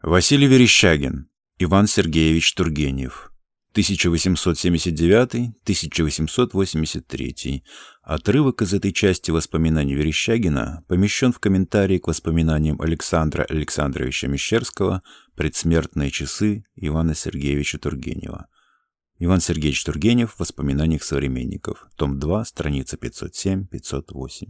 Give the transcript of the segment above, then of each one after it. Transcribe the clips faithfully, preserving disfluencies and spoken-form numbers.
Василий Верещагин, Иван Сергеевич Тургенев, тысяча восемьсот семьдесят девятый — тысяча восемьсот восемьдесят третий. Отрывок из этой части воспоминаний Верещагина помещен в комментарии к воспоминаниям Александра Александровича Мещерского «Предсмертные часы» Ивана Сергеевича Тургенева. Иван Сергеевич Тургенев в воспоминаниях современников. Том два, страница пятьсот семь — пятьсот восемь.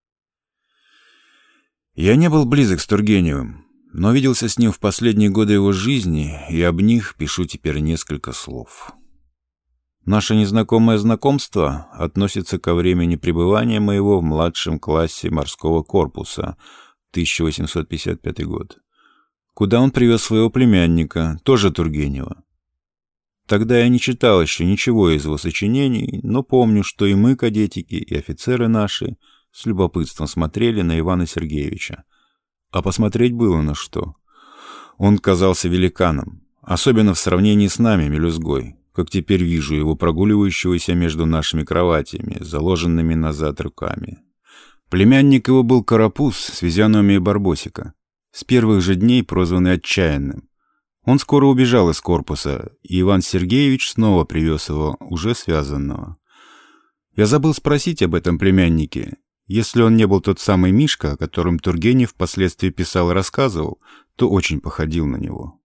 Я не был близок с Тургеневым, но виделся с ним в последние годы его жизни, и об них пишу теперь несколько слов. Наше незнакомое знакомство относится ко времени пребывания моего в младшем классе морского корпуса, тысяча восемьсот пятьдесят пятый год, куда он привез своего племянника, тоже Тургенева. Тогда я не читал еще ничего из его сочинений, но помню, что и мы, кадетики, и офицеры наши, с любопытством смотрели на Ивана Сергеевича. А посмотреть было на что. Он казался великаном, особенно в сравнении с нами, мелюзгой, как теперь вижу его прогуливающегося между нашими кроватями, заложенными назад руками. Племянник его был карапуз с физиономией барбосика, с первых же дней прозванный Отчаянным. Он скоро убежал из корпуса, и Иван Сергеевич снова привез его, уже связанного. Я забыл спросить об этом племяннике. Если он не был тот самый Мишка, о котором Тургенев впоследствии писал и рассказывал, то очень походил на него.